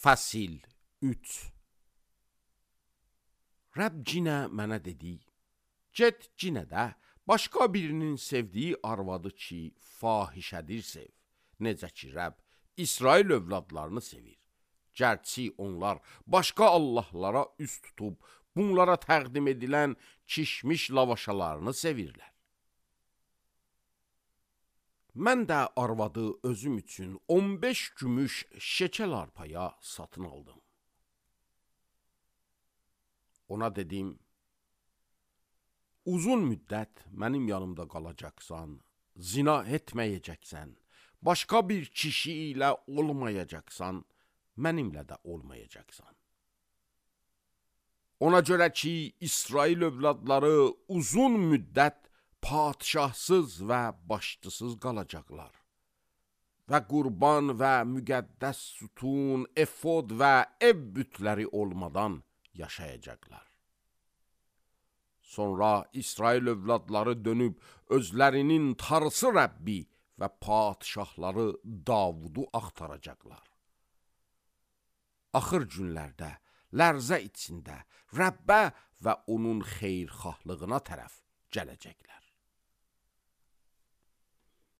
Fəsil 3. Rəbb cinə mənə dedi, get cinə də başqa birinin sevdiyi arvadı ki, fahişədir sev. Necə ki, Rəbb İsrail övladlarını sevir. Gərçi onlar başqa Allahlara üst tutub, bunlara təqdim edilən kişmiş lavaşalarını sevirlər. Mən də arvadı özüm üçün 15 gümüş şekel arpaya satın aldım. Ona dedim, uzun müddət mənim yanımda qalacaqsan, zina etməyəcəksən, başqa bir kişi ilə olmayacaqsan, mənimlə də olmayacaqsan. Ona görə ki, İsrail övladları uzun müddət padişahsız və başçısız qalacaqlar və qurban və müqəddəs sütun, efod və ev bütləri olmadan yaşayacaqlar. Sonra İsrail övladları dönüb özlərinin Tanrısı Rəbbi və padişahları Davudu axtaracaqlar. Axır günlərdə lərzə içində Rəbbə və onun xeyirxahlığına tərəf gələcəklər.